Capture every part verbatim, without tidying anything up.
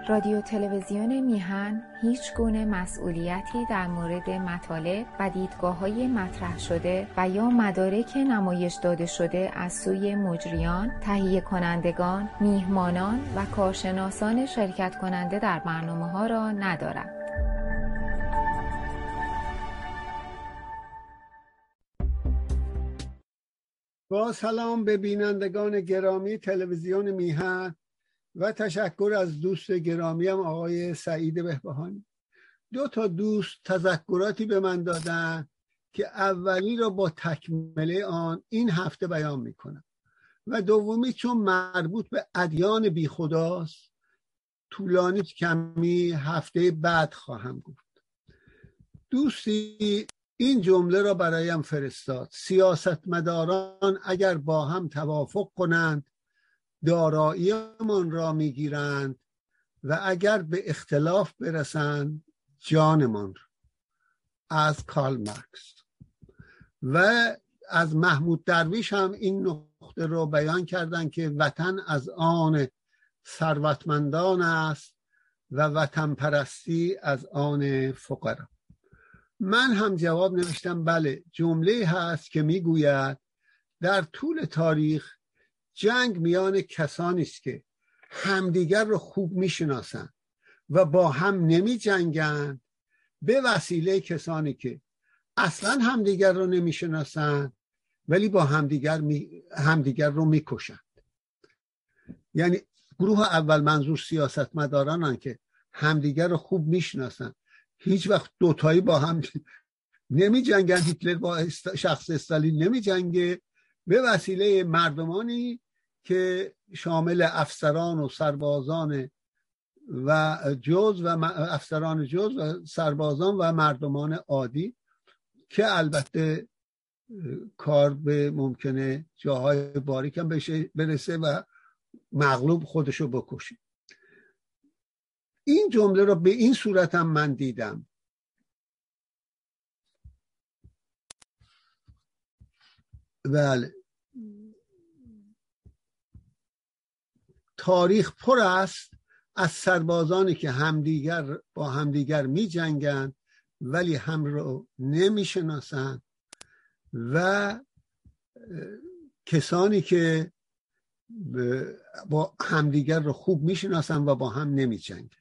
رادیو تلویزیون میهن هیچ گونه مسئولیتی در مورد مطالب و دیدگاه‌های مطرح شده و یا مدارک نمایش داده شده از سوی مجریان، تهیه کنندگان، میهمانان و کارشناسان شرکت کننده در برنامه‌ها را ندارد. با سلام به بینندگان گرامی تلویزیون میهن و تشکر از دوست گرامیم آقای سعید بهبهانی. دو تا دوست تذکراتی به من دادن که اولی را با تکمله آن این هفته بیان میکنم و دومی چون مربوط به ادیان بی خداست طولانی کمی هفته بعد خواهم گفت. دوستی این جمله را برایم فرستاد: سیاستمداران اگر با هم توافق کنند داراییمان را میگیرند و اگر به اختلاف برسند جانمان را. از کارل مارکس. و از محمود درویش هم این نقطه را بیان کردند که وطن از آن ثروتمندان است و وطن پرستی از آن فقرا. من هم جواب نوشتم بله، جمله هست که میگوید در طول تاریخ جنگ میان کسانی است که همدیگر رو خوب میشناسن و با هم نمی جنگن به وسیله کسانی که اصلا همدیگر رو نمیشناسن ولی با همدیگر می همدیگر رو میکشند. یعنی گروه اول منظور سیاستمدارانن که همدیگر رو خوب میشناسن، هیچ وقت دوتایی با هم نمی جنگن. هیتلر با شخص استالین نمی جنگه، به وسیله مردمانی که شامل افسران و سربازان و جز و افسران جز و سربازان و مردمان عادی که البته کار به ممکنه جاهای باریک هم بشه برسه و مغلوب خودشو بکشه. این جمله رو به این صورت هم من دیدم. بله، تاریخ پر است از سربازانی که همدیگر با همدیگر می جنگن ولی هم رو نمی شناسن و کسانی که با همدیگر رو خوب می شناسن و با هم نمی جنگن.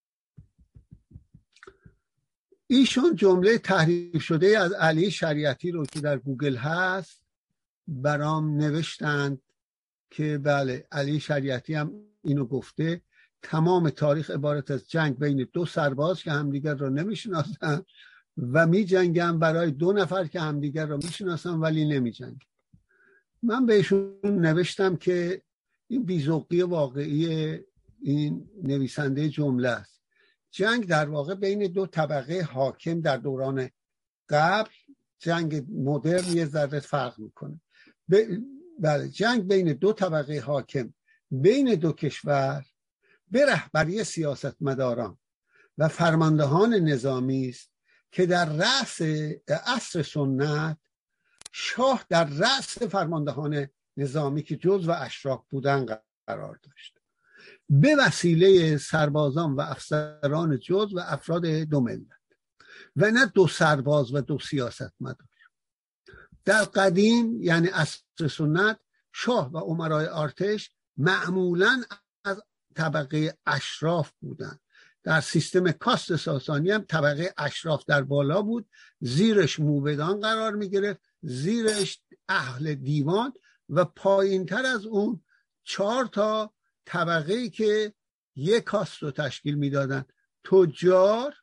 ایشون جمله تحریف شده از علی شریعتی رو که در گوگل هست برام نوشتند که بله، علی شریعتی هم اینو گفته: تمام تاریخ عبارت از جنگ بین دو سرباز که همدیگر رو نمیشناسن و میجنگن برای دو نفر که همدیگر رو میشناسن ولی نمیجنگن. من بهشون نوشتم که این بی‌ذوقی واقعی این نویسنده جمله است. جنگ در واقع بین دو طبقه حاکم در دوران قبل، جنگ مدرن یه ذره فرق میکنه. بله، جنگ بین دو طبقه حاکم بین دو کشور به رهبری سیاستمداران و فرماندهان نظامی است که در رأس عصر سنت شاه در رأس فرماندهان نظامی که جزو اشراف بودن قرار داشت به وسیله سربازان و افسران جزو و افراد دو ملت و نه دو سرباز و دو سیاستمدار. در قدیم یعنی عصر سنت شاه و امرای ارتش معمولاً از طبقه اشراف بودند. در سیستم کاست ساسانی هم طبقه اشراف در بالا بود، زیرش موبدان قرار می گرفت، زیرش اهل دیوان و پایین تر از اون چهار تا طبقه‌ای که یک کاست رو تشکیل می دادن: تجار،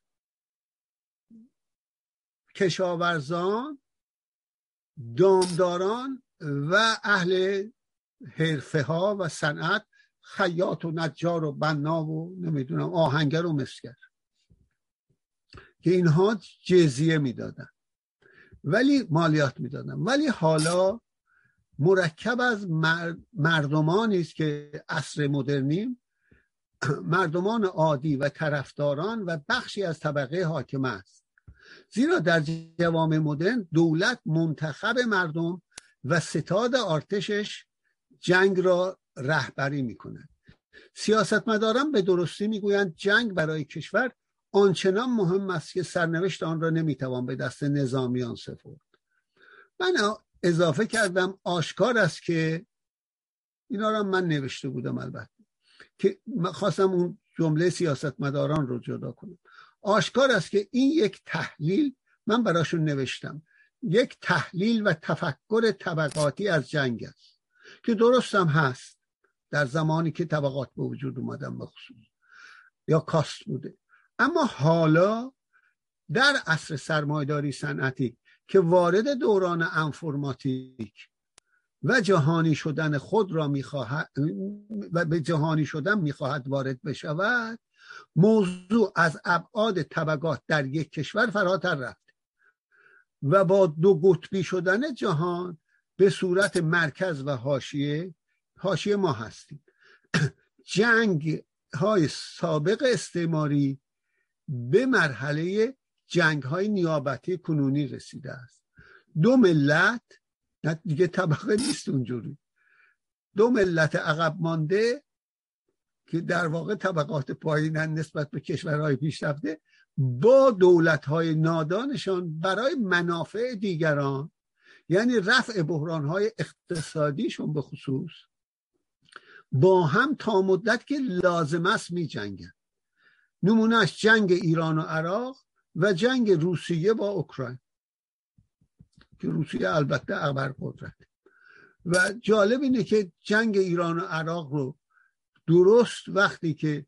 کشاورزان، دامداران و اهل حرفه ها و صنعت، خیاط و نجار و بنا و نمیدونم آهنگر و مسگر، که اینها جزیه میدادن ولی مالیات میدادن. ولی حالا مرکب از مردمانی است که عصر مدرنیم مردمان عادی و طرفداران و بخشی از طبقه حاکم است، زیرا در جوامع مدرن دولت منتخب مردم و ستاد ارتشش جنگ را رهبری میکنه. سیاستمداران به درستی میگویند جنگ برای کشور آنچنان مهم است که سرنوشت آن را نمیتوان به دست نظامیان سپرد. من اضافه کردم آشکار است که اینا را من نوشته بودم، البته که خواستم اون جمله سیاستمداران رو جدا کنم. آشکار است که این یک تحلیل، من براشون نوشتم، یک تحلیل و تفکر طبقاتی از جنگ است که درست هم هست در زمانی که طبقات به وجود اومدن بخصوص یا کاست بوده. اما حالا در عصر سرمایه‌داری صنعتی که وارد دوران انفرماتیک و جهانی شدن خود را می‌خواهد و به جهانی شدن می‌خواهد وارد بشود، موضوع از ابعاد طبقات در یک کشور فراتر رفت و با دو قطبی شدن جهان به صورت مرکز و حاشیه حاشیه ما هستیم. جنگ های سابق استعماری به مرحله جنگ های نیابتی کنونی رسیده است. دو ملت، دیگه طبقه نیست اونجوری، دو ملت عقب مانده که در واقع طبقات پایینن نسبت به کشورهای پیشرفته، با دولت‌های نادانشان برای منافع دیگران، یعنی رفع بحران‌های اقتصادیشون به خصوص، با هم تا مدت که لازم است می جنگن. نمونهش جنگ ایران و عراق و جنگ روسیه با اوکراین که روسیه البته ابرقدرت. و جالب اینه که جنگ ایران و عراق رو درست وقتی که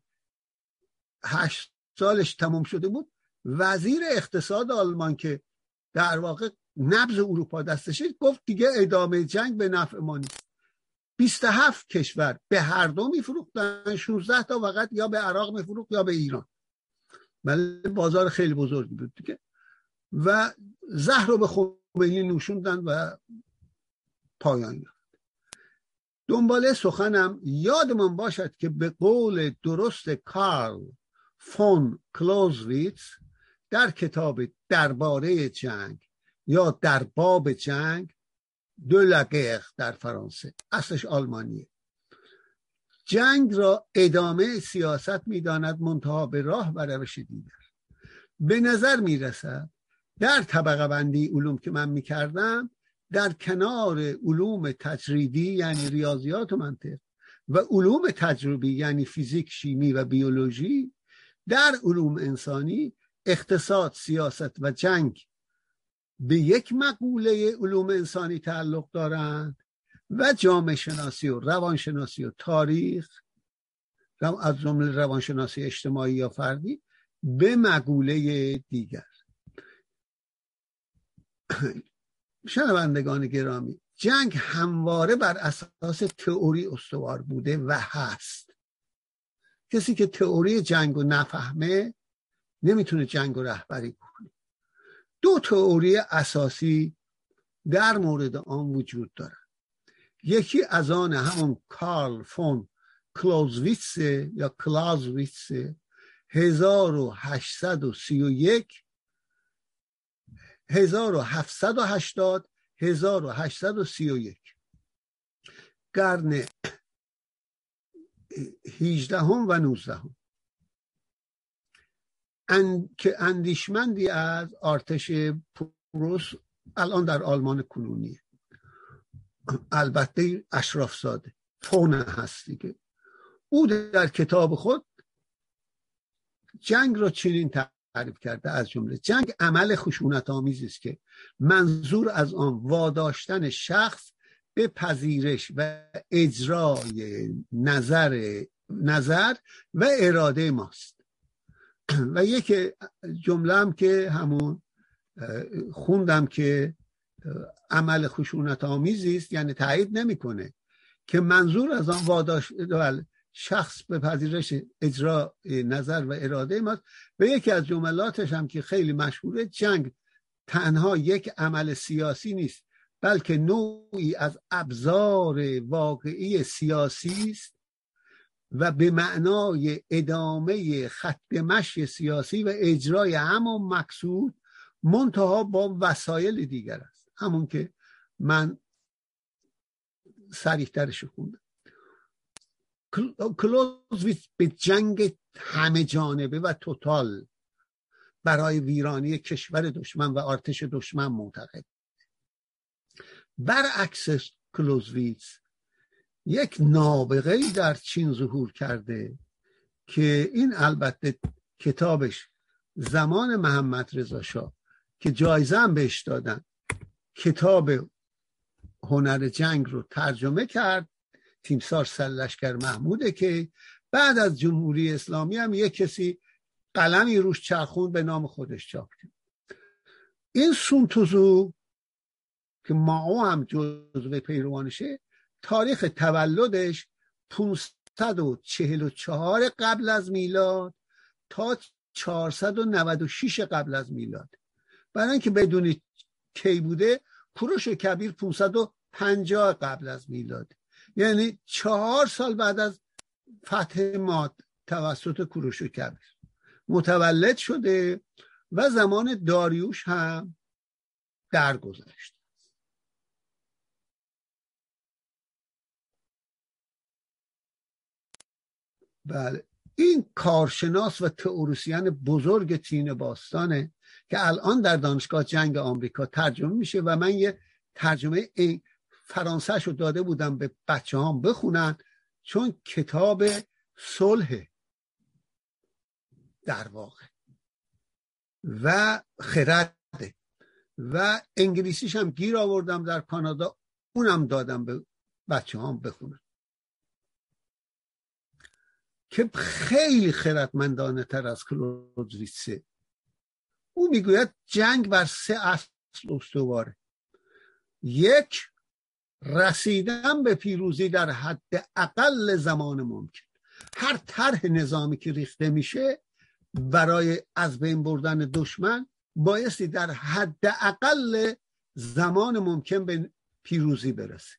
هشت سالش تموم شده بود، وزیر اقتصاد آلمان که در واقع نبض اروپا دستشه گفت دیگه ادامه جنگ به نفع ما نیست. بیست و هفت کشور به هر دو میفروختن، شانزده تا فقط یا به عراق میفروخت یا به ایران. ولی بازار خیلی بزرگی بود دیگه. و زهر رو به خمینی نوشوندن و پایان یافت. دنباله سخنم یادمان باشد که به قول درست کارل فون کلوزویتز در کتاب درباره جنگ یا در باب جنگ، دو لاگیر در فرانسه، اصلش آلمانیه، جنگ را ادامه سیاست می‌داند منتها به راه و روش دیگر. به نظر می‌رسد در طبقه بندی علوم که من می‌کردم، در کنار علوم تجریدی یعنی ریاضیات و منطق و علوم تجربی یعنی فیزیک، شیمی و بیولوژی، در علوم انسانی اقتصاد، سیاست و جنگ به یک مقوله علوم انسانی تعلق دارند و جامعه شناسی و روانشناسی و تاریخ، از جمله روانشناسی اجتماعی یا فردی، به مقوله دیگر. شنوندگان گرامی، جنگ همواره بر اساس تئوری استوار بوده و هست. کسی که تئوری جنگ رو نفهمه نمیتونه جنگ رو رهبری کنه. دو تئوری اساسی در مورد آن وجود داره. یکی از آن همون کارل فون کلوزویتز یا کلازویتز هزار و هشتصد و سی و یک هزار و هفتصد و هشتاد هزار و هشتصد و سی و یک، قرن هجدهم و نوزدهم، ان... که اندیشمندی از ارتش پروس الان در آلمان کنونیه، البته اشراف زاده فون هست دیگه. او در کتاب خود جنگ را چنین تعریف کرده: از جمله جنگ عمل خشونت آمیزی است که منظور از آن واداشتن شخص به پذیرش و اجرای نظر نظر و اراده ماست. و یک جمله هم که همون خوندم که عمل خشونت آمیزی است، یعنی تایید نمیکنه که منظور از آن واداشتن شخص به پذیرش اجرا نظر و اراده ماست. و یکی از جملاتش هم که خیلی مشهوره: جنگ تنها یک عمل سیاسی نیست بلکه نوعی از ابزار واقعی سیاسی است و به معنای ادامه خط مشی سیاسی و اجرای همان مقصود منتها با وسایل دیگر است. همون که من صریح ترش خوندم. کلوزویتز به جنگ همه جانبه و توتال برای ویرانی کشور دشمن و ارتش دشمن معتقد. برعکس کلوزویتز یک نابغه‌ای در چین ظهور کرده که این البته کتابش زمان محمد رضا شاه که جایزه هم بهش دادن، کتاب هنر جنگ رو ترجمه کرد، تیمسار سرلشکر محموده، که بعد از جمهوری اسلامی هم یک کسی قلمی روش چرخوند به نام خودش چاپ کرد. این سون توزو که ماو هم جزو پیروانشه، تاریخ تولدش پانصد و چهل و چهار قبل از میلاد تا چهارصد و نود و شش قبل از میلاد. برای اینکه بدونید کی بوده، کوروش کبیر پانصد و پنجاه قبل از میلاد، یعنی چهار سال بعد از فتح ماد توسط کوروش کبیر متولد شده و زمان داریوش هم درگذشت. بله، این کارشناس و تئوریسین بزرگ چین باستانه که الان در دانشگاه جنگ آمریکا ترجمه میشه و من یه ترجمه این فرانسه شو داده بودم به بچه هم بخونن، چون کتاب صلح در واقع و خرده و انگلیسیش هم گیر آوردم در کانادا، اونم دادم به بچه هم بخونن که خیلی خردمندانه تر از کلوزویتزه. او میگوید جنگ بر سه اصل استواره: یک، رسیدن به پیروزی در حد اقل زمان ممکن. هر طرح نظامی که ریخته میشه برای از بین بردن دشمن بایستی در حد اقل زمان ممکن به پیروزی برسه.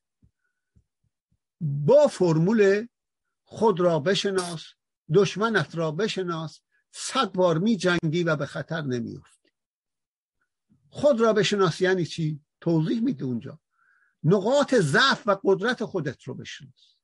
با فرمول خود را بشناس، دشمنت را بشناس، صد بار می جنگی و به خطر نمی افتی. خود را بشناس یعنی چی؟ توضیح میده اونجا. نقاط ضعف و قدرت خودت رو بشناس.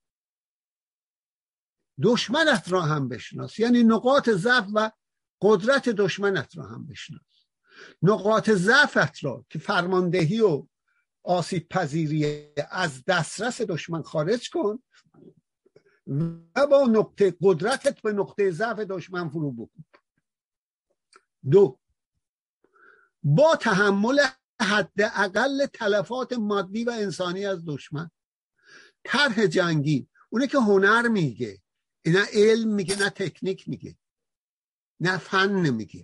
دشمنت را هم بشناس یعنی نقاط ضعف و قدرت دشمنت را هم بشناس. نقاط ضعفت را که فرماندهی و آسیب پذیری از دسترس دشمن خارج کن و با نقطه قدرتت به نقطه ضعف دشمن فرو بکن. دو، با تحمل حداقل تلفات مادی و انسانی از دشمن. طرح جنگی اونه که هنر میگه، نه علم میگه، نه تکنیک میگه، نه فن میگه.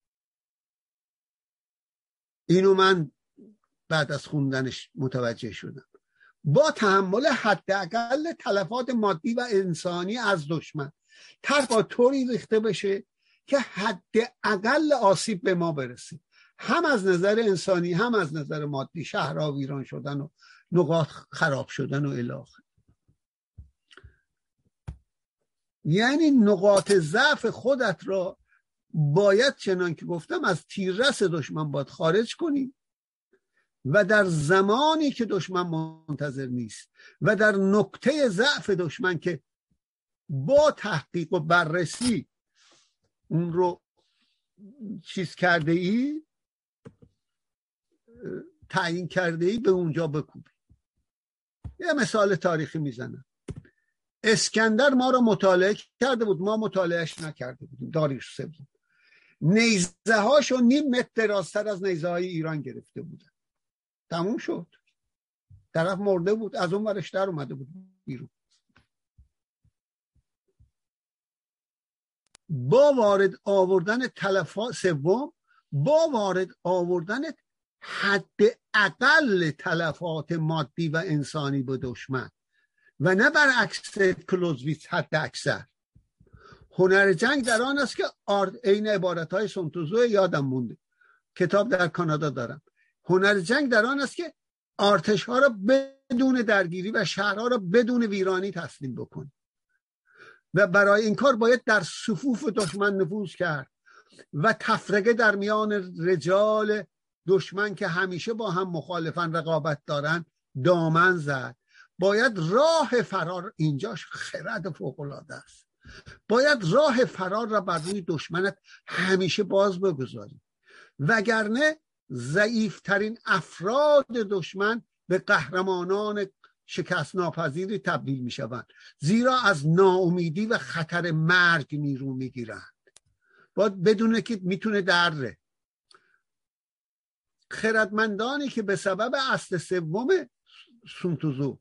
اینو من بعد از خوندنش متوجه شدم. با تحمل حداقل تلفات مادی و انسانی از دشمن، طرح با طوری ریخته بشه که حداقل آسیب به ما برسه، هم از نظر انسانی هم از نظر مادی، شهرها ویران شدن و نقاط خراب شدن و الی آخر. یعنی نقاط ضعف خودت را باید چنان که گفتم از تیررس دشمن باید خارج کنی و در زمانی که دشمن منتظر نیست و در نقطه ضعف دشمن که با تحقیق و بررسی اون رو چیز کرده ای، تعیین کرده ای، به اونجا بکوبی. یه مثال تاریخی میزنم. اسکندر ما رو مطالعه کرده بود، ما مطالعهش نکرده بودیم. داریوش سوم نیزه هاشو نیم متر درازتر از نیزه های ایران گرفته بودن. تموم شد. طرف مرده بود، از اون ورش در اومده بود بیرون. با وارد آوردن تلفات سوم با وارد آوردن حد اقل تلفات مادی و انسانی به دشمن و نه برعکس کلوزویتز حد اکثر. هنر جنگ در آن است که این عبارتهای سون توزو یادم مونده، کتاب در کانادا دارم. هنر جنگ در آن است که ارتش ها را بدون درگیری و شهرها را بدون ویرانی تسلیم بکن و برای این کار باید در صفوف دشمن نفوذ کرد و تفرقه در میان رجال دشمن که همیشه با هم مخالفن، رقابت دارن، دامن زد باید راه فرار، اینجاش خرد فوق‌العاده است، باید راه فرار را بر روی دشمنت همیشه باز بگذاری، وگرنه ضعیفترین افراد دشمن به قهرمانان شکست ناپذیری تبدیل می شوند، زیرا از ناامیدی و خطر مرگ نیرو می گیرند. باید بدونه که میتونه دره. خردمندانی که به سبب اصل سوم سونتوزو،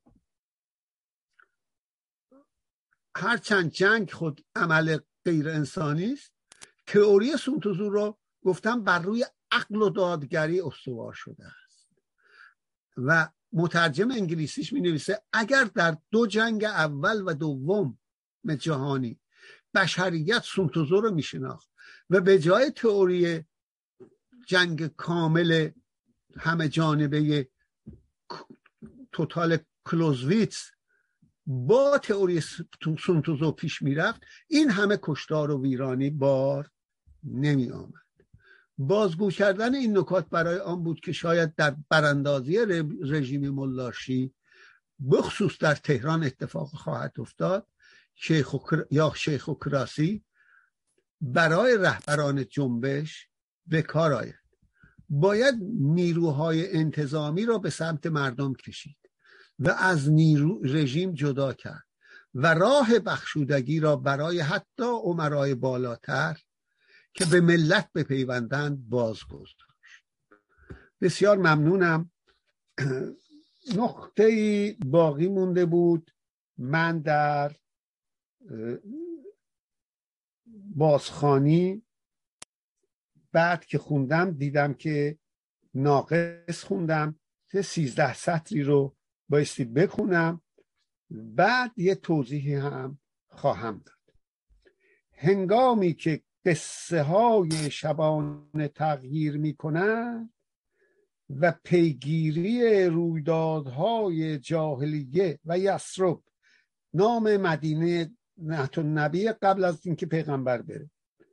هرچند جنگ خود عمل غیر انسانی است، تئوری سونتوزو رو گفتم بر روی عقل و دادگری استوار شده است و مترجم انگلیسیش می نویسه اگر در دو جنگ اول و دوم جهانی بشریت سونتوزو رو می شناخت و به جای تئوری جنگ کامل همه جانبه توتال کلوزویتس با تئوری سونتوزو پیش می رفت، این همه کشتار و ویرانی بار نمی آمد. بازگو کردن این نکات برای آن بود که شاید در براندازی رژیم ملاشی بخصوص در تهران اتفاق خواهد افتاد شیخ یا شیخوکراسی برای رهبران جنبش به کار آید. باید نیروهای انتظامی را به سمت مردم کشید و از نیرو رژیم جدا کرد و راه بخشودگی را برای حتی امرای بالاتر که به ملت بپیوندند بازگذاشت. بسیار ممنونم. نقطه‌ای باقی مونده بود. من در بازخوانی بعد که خوندم دیدم که ناقص خوندم، سیزده سطری رو بایستی بخونم، بعد یه توضیحی هم خواهم داد. هنگامی که قصه های شبانه تغییر می کنند و پیگیری رویدادهای جاهلیه و یثرب، نام مدینه نهت النبی قبل از اینکه پیغمبر بره،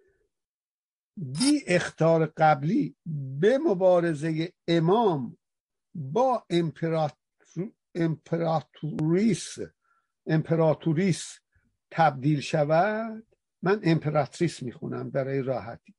بی اخطار قبلی به مبارزه امام با امپراتوریس امپراتوریس تبدیل شود. من امپراتریس میخونم برای راحتی.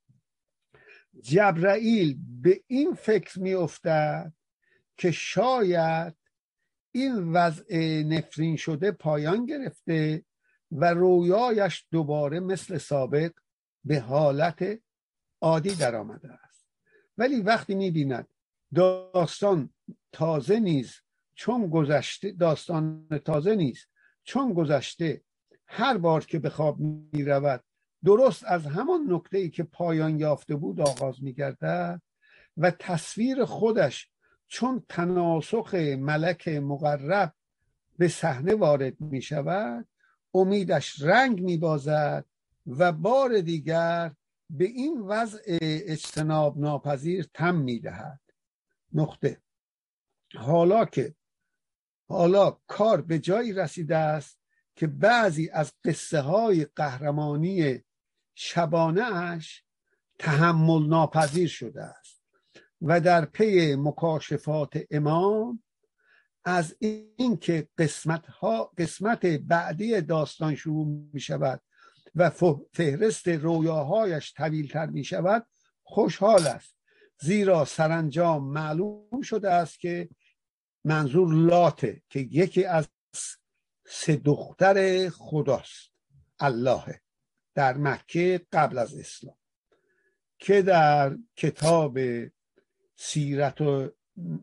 جبرائیل به این فکر میافتد که شاید این وضع نفرین شده پایان گرفته و رویایش دوباره مثل سابق به حالت عادی در آمده است، ولی وقتی می‌بیند داستان تازه نیز چون گذشته داستان تازه نیست چون گذشته هر بار که به خواب می‌رود درست از همان نقطه‌ای که پایان یافته بود آغاز می‌گردد و تصویر خودش چون تناسخ ملک مقرب به صحنه وارد می‌شود، امیدش رنگ می‌بازد و بار دیگر به این وضع اجتناب ناپذیر تم می‌دهد. نقطه. حالا که حالا کار به جایی رسیده است که بعضی از قصه های قهرمانی شبانه اش تحمل ناپذیر شده است و در پی مکاشفات امام از این که قسمت ها قسمت بعدی داستان شروع می شود و فهرست رویاهایش طویل تر می شود خوشحال است، زیرا سرانجام معلوم شده است که منظور لاته که یکی از سه دختر خداست، الله، در مکه قبل از اسلام، که در کتاب سیرت و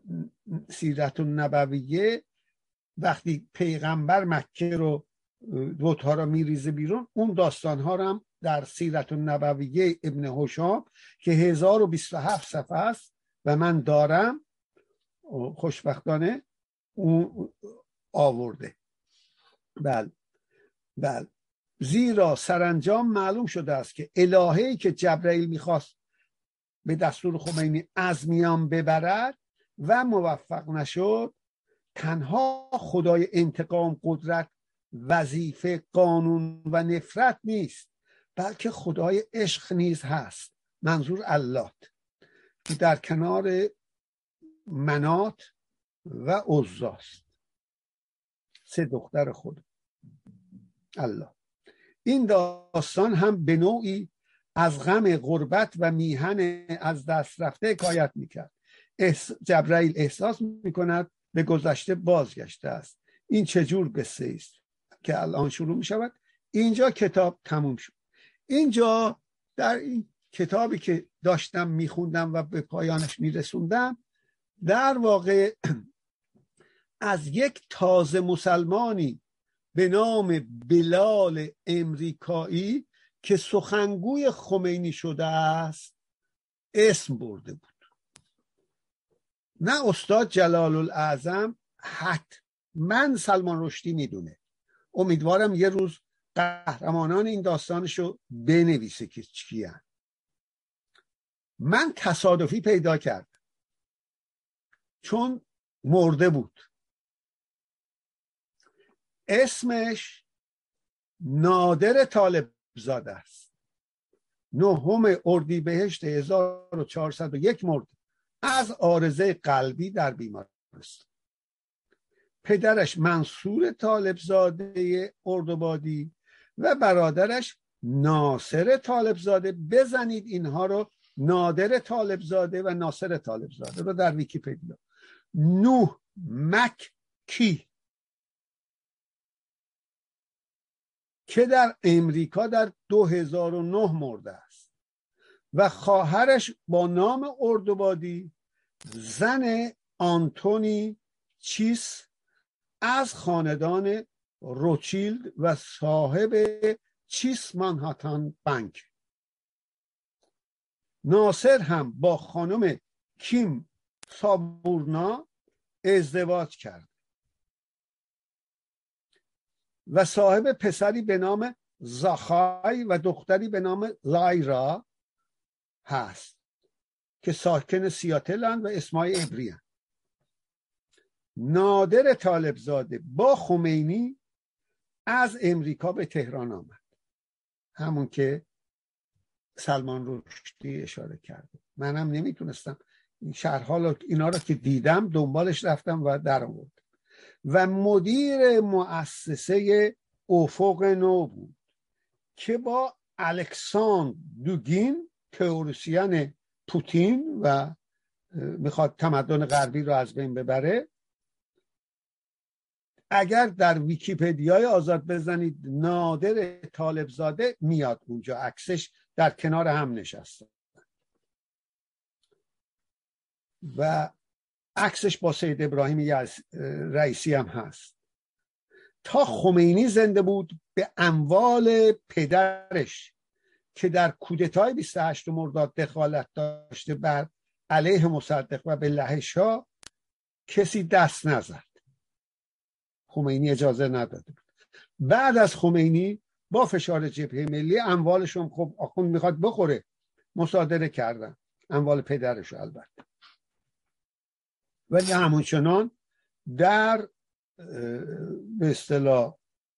سیرت النبویه وقتی پیغمبر مکه رو دوتا رو میریزه بیرون، اون داستانها رو هم در سیرت النبویه ابن هشام که هزار و بیست و هفت صفحه است و من دارم خوشبختانه اون آورده. بله بله زیرا سرانجام معلوم شده است که الهه‌ای که جبرائیل میخواست به دستور خمینی از میان ببرد و موفق نشد، تنها خدای انتقام، قدرت، وظیفه، قانون و نفرت نیست، بلکه خدای عشق نیز هست، منظور الله، که در کنار منات و عزاست. سه دختر خود. الله. این داستان هم به نوعی از غم غربت و میهن از دست رفته حکایت میکرد. احس... جبرائیل احساس میکند به گذشته بازگشته است. این چجور قصه است که الان شروع میشود. اینجا کتاب تموم شد. اینجا در این کتابی که داشتم میخوندم و به پایانش میرسوندم، در واقع از یک تازه مسلمانی به نام بلال امریکایی که سخنگوی خمینی شده است اسم برده بود. نه استاد جلال الاعظم، حتما سلمان رشدی میدونه. امیدوارم یه روز قهرمانان این داستانشو بنویسه که چیه. من تصادفی پیدا کردم چون مرده بود. اسمش نادر طالب زاده است. نهم اردیبهشت هزار و چهارصد و یک مرد از عارضه قلبی در بیمارستان. پدرش منصور طالبزاده اردوبادی و برادرش ناصر طالبزاده. بزنید اینها رو، نادر طالبزاده و ناصر طالبزاده رو در ویکی‌پدیا. نوح مکی که در امریکا در دو هزار و نه مرده است و خواهرش با نام اردوبادی زن آنتونی چیس از خاندان روچیلد و صاحب چیس منهاتن بانک. ناصر هم با خانم کیم سابورنا ازدواج کرد و صاحب پسری به نام زاخای و دختری به نام لایرا هست که ساکن سیاتلند و اسمای عبری هست. نادر طالبزاده با خمینی از امریکا به تهران آمد، همون که سلمان رشدی اشاره کرده. منم نمیتونستم این شرحال اینا رو که دیدم دنبالش رفتم و در آوردم. و مدیر مؤسسه افق نو بود که با الکساندر دوگین تئوریسین پوتین و میخواد تمدن غربی رو از بین ببره. اگر در ویکی‌پدیای آزاد بزنید نادر طالبزاده میاد اونجا، عکسش در کنار هم نشسته و عکسش با سید ابراهیم رئیسی هم هست. تا خمینی زنده بود به اموال پدرش که در کودتای بیست و هشتم مرداد دخالت داشته بر علیه مصدق و به لهش‌ها کسی دست نزد. خمینی اجازه نداده بود. بعد از خمینی با فشار جبهه ملی اموالشون خب آخوند میخواد بخوره مصادره کردن، اموال پدرشو البته، ولی همونچنان در به اصطلاح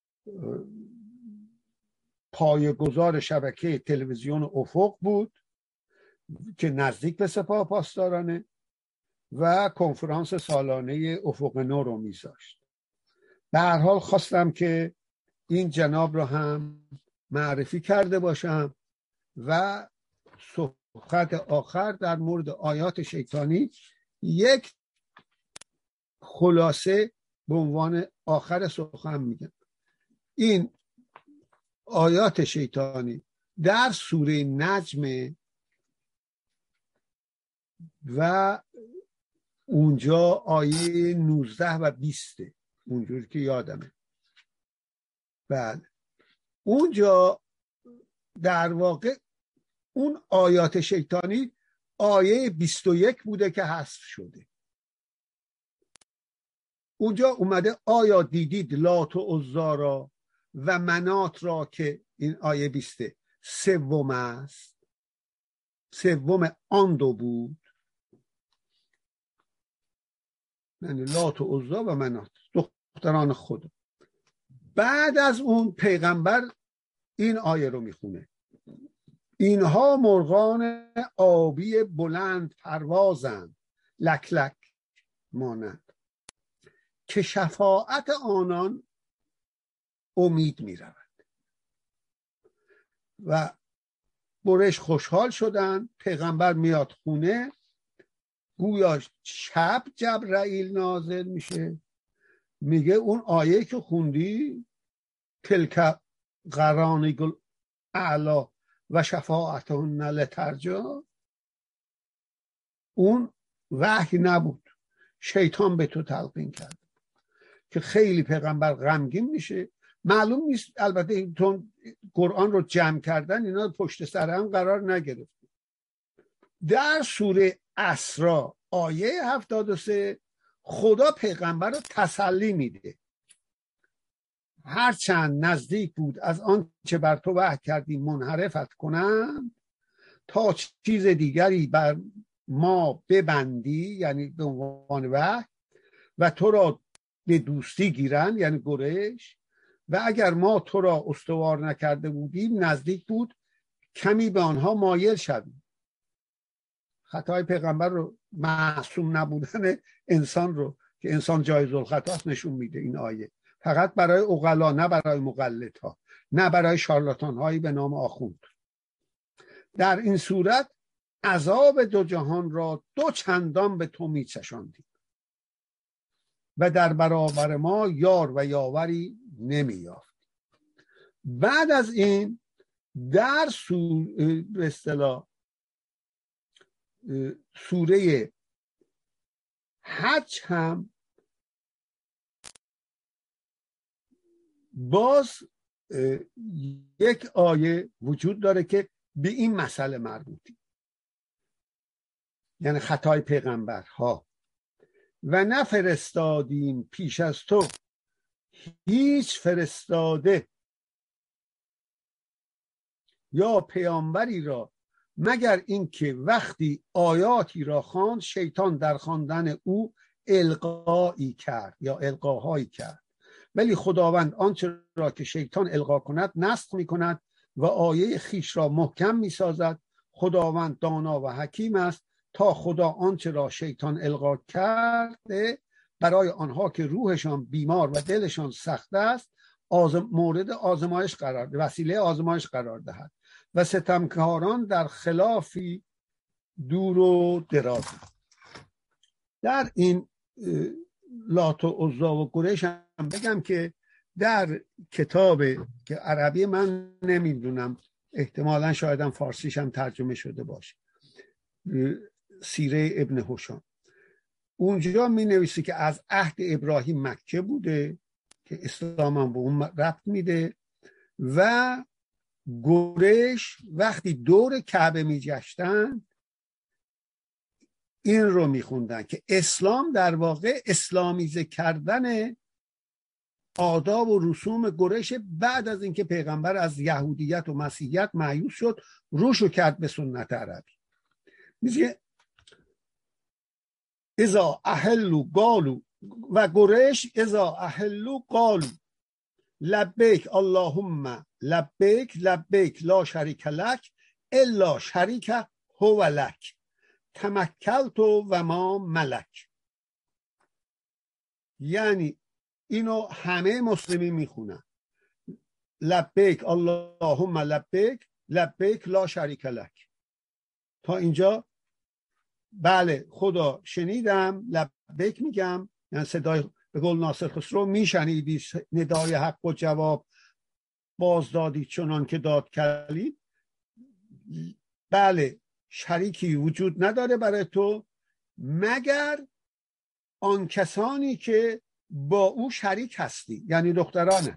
پایه‌گذار شبکه تلویزیون افق بود که نزدیک به سپاه پاسدارانه و کنفرانس سالانه افق نو رو میذاشت. به هر حال خواستم که این جناب رو هم معرفی کرده باشم و صحبت آخر در مورد آیات شیطانی یک خلاصه به عنوان آخر سخن میگم. این آیات شیطانی در سوره نجم و اونجا آیه نوزده و بیست، اونجوری که یادمه. بله اونجا در واقع اون آیات شیطانی آیه بیست و یک بوده که حذف شده. اونجا اومده آیا دیدید لات و عزا را و منات را، که این آیه بیست سوم است، سوم آن دو بود، یعنی لات و عزا و منات دختران خود. بعد از اون پیغمبر این آیه رو میخونه: اینها مرغان آبی بلند پروازند، لک لک مانند، که شفاعت آنان امید می رود. و قریش خوشحال شدن. پیغمبر میاد خونه، گویا شب جبرائیل نازل میشه، میگه اون آیه که خوندی تلک قرانیق اعلا و شفاعتهن لترجا، اون وحی نبود، شیطان به تو تلقین کرد که خیلی پیغمبر غمگین میشه. معلوم نیست، البته چون قرآن رو جمع کردن اینا پشت سر هم قرار نگرفت. در سوره اسراء آیه هفتاد و سه خدا پیغمبر رو تسلی میده، هرچند نزدیک بود از آن چه بر تو وحی کردیم منحرفت کنند تا چیز دیگری بر ما ببندی، یعنی به عنوان وحی، و تو را به دوستی گیرند، یعنی قریش، و اگر ما تو را استوار نکرده بودیم نزدیک بود کمی به آنها مایل شویم. خطای پیغمبر رو، معصوم نبودن انسان رو که انسان جایز الخطاست نشون میده این آیه. فقط برای عقلا، نه برای مقلدها، نه برای شارلاتان هایی به نام آخوند. در این صورت عذاب دو جهان را دو چندان به تو میچشاندیم و در برابر ما یار و یاوری نمییافت. بعد از این در سوره به اصطلاح سوره حج هم باز یک آیه وجود داره که به این مسئله مربوطی، یعنی خطای پیغمبرها. و نفرستادیم پیش از تو هیچ فرستاده یا پیامبری را مگر اینکه وقتی آیاتی را خواند شیطان در خواندن او القایی کرد یا القاهایی کرد، ولی خداوند آنچه را که شیطان القا کند نسخ می کند و آیه خیش را محکم می سازد. خداوند دانا و حکیم است. تا خدا آنچه را شیطان القا کرده برای آنها که روحشان بیمار و دلشان سخت است آزم مورد آزمایش قرار ده، وسیله آزمایش قرار دهد و ستمکاران در خلافی دور و دراز. در این لات و عزا و قریش هم بگم که در کتاب که عربی من نمیدونم، احتمالا شایدم فارسیش هم ترجمه شده باشه، سیره ابن هشام، اونجا می نویسی که از عهد ابراهیم مکه بوده که اسلام هم به اون ربط میده و قریش وقتی دور کعبه می جشتن این رو می خوندن که اسلام در واقع اسلامیزه کردن آداب و رسوم قریش بعد از اینکه پیغمبر از یهودیت و مسیحیت مایوس شد، روشو کرد به سنت عربی. میگه اذا احلوا قالوا و قریش اذا احلوا قالوا لبیک اللهم لبیک لبیک لا شریک لک الا شریک هو لک تمکلت و ما ملک. یعنی اینو همه مسلمین میخونن، لبیک اللهم لبیک لبیک لا شریک لک. تا اینجا بله خدا شنیدم، لبیک میگم، یعنی صدای به قول ناصر خسرو میشنیدی ندای حق و جواب بازدادی چنان که داد کردی. بله شریکی وجود نداره برای تو مگر آن کسانی که با او شریک هستی، یعنی دخترانت.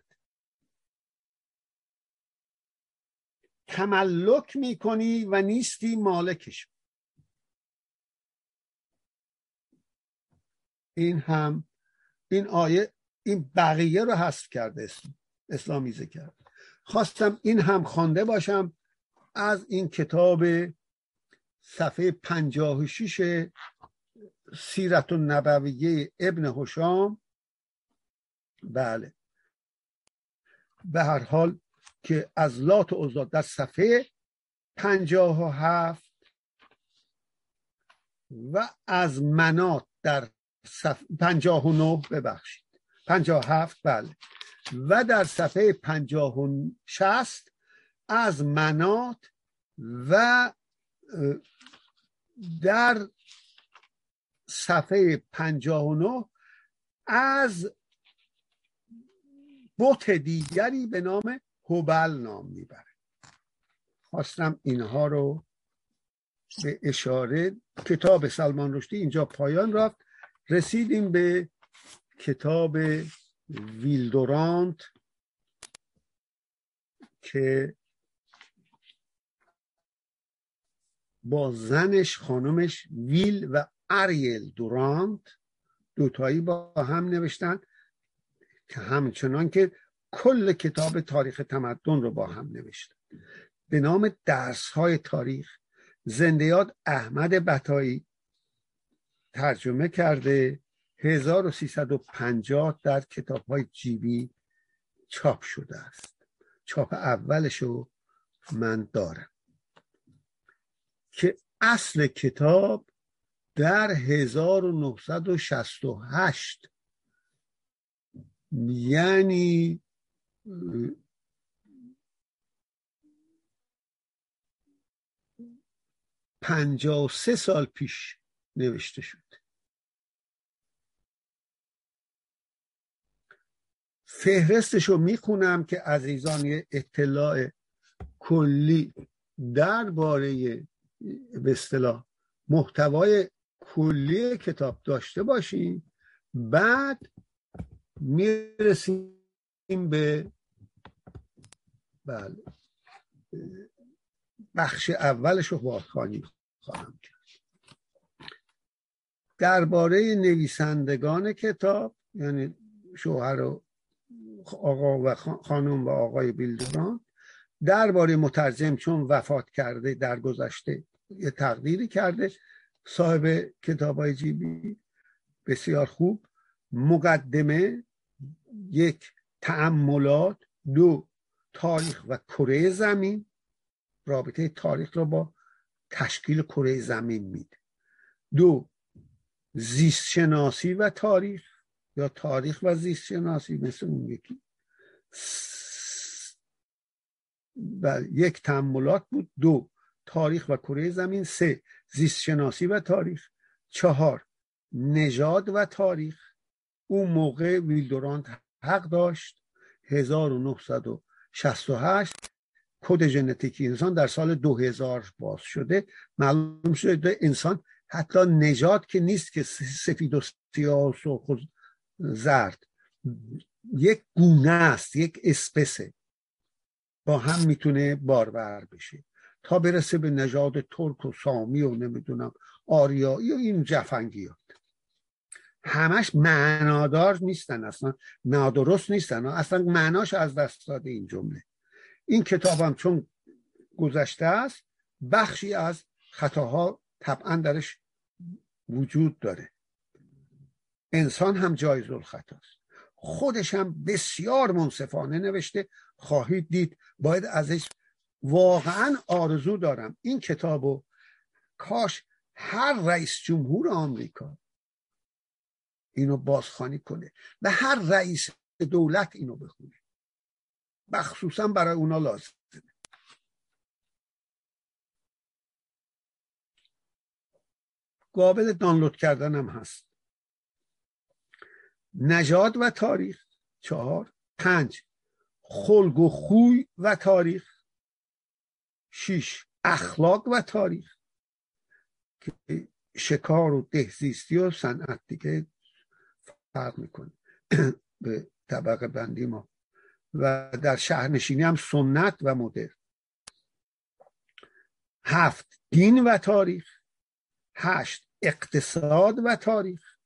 تملک میکنی و نیستی مالکش. این هم این آیه این بقیه رو حذف کرده، اسلامیزه کرد. خواستم این هم خوانده باشم از این کتاب صفحه پنجاه و شش سیرت النبویه ابن هشام. بله به هر حال که از لات و عزا در صفحه پنجاه و هفت و از منات در صفحه پنجاه و نه ببخشید پنجاه و هفت بله. و در صفحه پنجاه و شصت از منات و در صفحه پنجاه و نه از بت دیگری به نام هبل نام میبره. خواستم اینها رو به اشاره. کتاب سلمان رشدی اینجا پایان رفت. رسیدیم به کتاب ویلدورانت که با زنش خانمش ویل و اریل دورانت دوتایی با هم نوشتن که همچنان که کل کتاب تاریخ تمدن رو با هم نوشتن به نام درس‌های تاریخ. زنده یاد احمد بطایی ترجمه کرده. هزار و سیصد و پنجاه در کتاب‌های جیبی چاپ شده است. چاپ اولش رو من دارم که اصل کتاب در هزار و نهصد و شصت و هشت یعنی پنجاه و سه سال پیش نوشته شد. فهرستش رو میخونم که عزیزان یه اطلاع کلی درباره به اصطلاح محتوای کلی کتاب داشته باشیم. بعد میرسیم به بله بخش اولش رو بازخوانی خواهم کرد. درباره نویسندگان کتاب یعنی شوهر و آقا و خانم و آقای ویلدورانت، درباره مترجم چون وفات کرده در گذشته یه تقدیری کرده، صاحب کتاب‌های جیبی بسیار خوب. مقدمه، یک تأملات، دو تاریخ و کره زمین، رابطه تاریخ را با تشکیل کره زمین میده. دو زیست شناسی و تاریخ یا تاریخ و زیست شناسی مثل اون یکی. بله یک تأملات بود. دو تاریخ و کره زمین. سه زیست شناسی و تاریخ. چهار نژاد و تاریخ. اون موقع ویلدورانت حق داشت. هزار و نهصد و شصت و هشت کد ژنتیکی انسان در سال دو هزار باز شده. معلوم شده انسان حتی نژاد که نیست که سفید و سیاه و سرخ و زرد، یک گونه است، یک اسپسه، با هم میتونه بارور بشه تا برسه به نژاد ترک و سامی و نمیدونم آریایی و این جفنگیات. همش معنادار نیستن، اصلا نادرست نیستن، اصلا معناش از دست داده این جمله. این کتابم چون گذشته است بخشی از خطاها طبعا درش وجود داره. انسان هم جایز الخطاست. خودش هم بسیار منصفانه نوشته، خواهید دید. باید ازش واقعا آرزو دارم این کتابو کاش هر رئیس جمهور آمریکا اینو بازخوانی کنه و هر رئیس دولت اینو بخونه، مخصوصا برای اونا لازمه. قابل دانلود کردن هم هست. نژاد و تاریخ چهار. پنج خلق و خوی و تاریخ. شش اخلاق و تاریخ که شکار و دهزیستی و صنعت دیگه فرق میکنه به طبقه بندی ما. و در شهرنشینی هم سنت و مدرن. هفت دین و تاریخ. هشت اقتصاد و تاریخ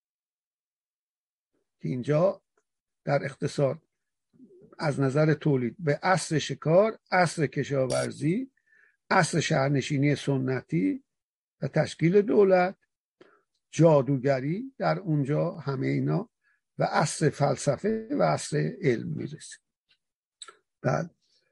که اینجا در اقتصاد از نظر تولید به عصر شکار، عصر کشاورزی، عصر شهرنشینی سنتی و تشکیل دولت، جادوگری در اونجا، همه اینا، و عصر فلسفه و عصر علم میرسه. بعد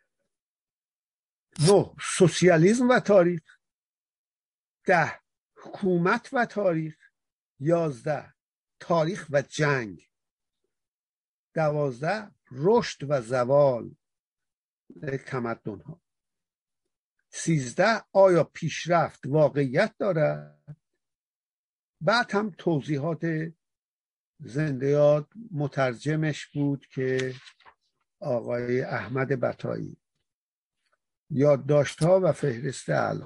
نه سوسیالیسم و تاریخ. ده حکومت و تاریخ. یازده تاریخ و جنگ دوازده رشد و زوال تمدن ها. سیزده آیا پیشرفت واقعیت دارد؟ بعد هم توضیحات زنده یاد مترجمش بود که آقای احمد بطایی. یادداشت‌ها و فهرست اعلام.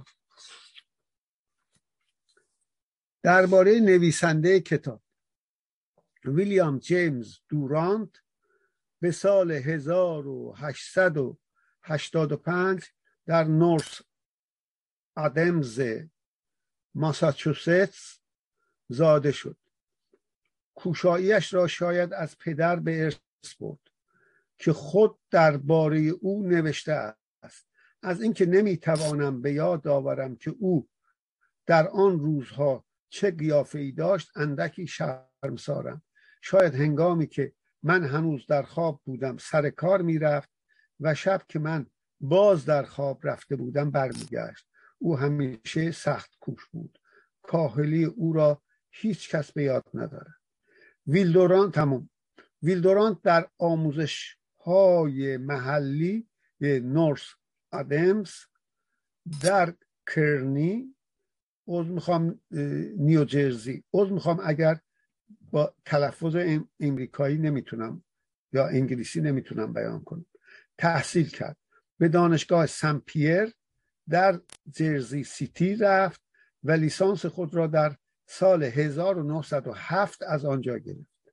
درباره نویسنده کتاب، ویلیام جیمز دورانت به سال هزار و هشتصد و هشتاد و پنج در نورث آدمز ماساچوستس زاده شد. کوشاییش را شاید از پدر به ارث برد که خود درباره او نوشته است: از اینکه نمیتوانم به یاد آورم که او در آن روزها چه قیافه‌ای داشت اندکی شرمسارم. شاید هنگامی که من هنوز در خواب بودم سر کار میرفت و شب که من باز در خواب رفته بودم برمیگشت. او همیشه سخت کوش بود. کاهلی او را هیچ کس به یاد نداره. ویلدورانت تمام. ویلدورانت در آموزش های محلی نورث آدمز در کرنی عذر میخوام نیوجرسی عذر میخوام اگر با تلفظ امریکایی نمیتونم یا انگلیسی نمیتونم بیان کنم تحصیل کرد. به دانشگاه سن پیر در جرزی سیتی رفت و لیسانس خود را در سال هزار و نهصد و هفت از آنجا گرفت.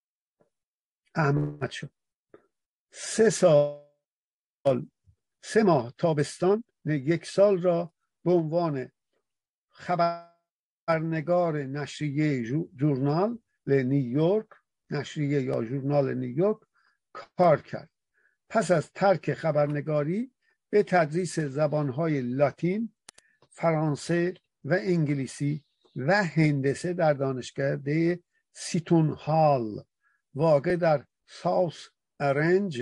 احمد شد سه سال سه ماه تابستان یک سال را به عنوان خبرنگار نشریه ژورنال نیویورک نشریه یا ژورنال نیویورک کار کرد. پس از ترک خبرنگاری به تدریس زبانهای لاتین، فرانسه و انگلیسی و هندسه در دانشگاه سیتون هال واقع در ساوث ارنج